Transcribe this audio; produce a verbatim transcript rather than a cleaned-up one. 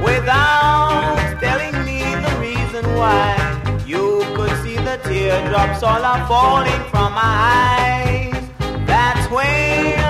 without telling me the reason why. You could see the teardrops all are falling from my eyes. That's when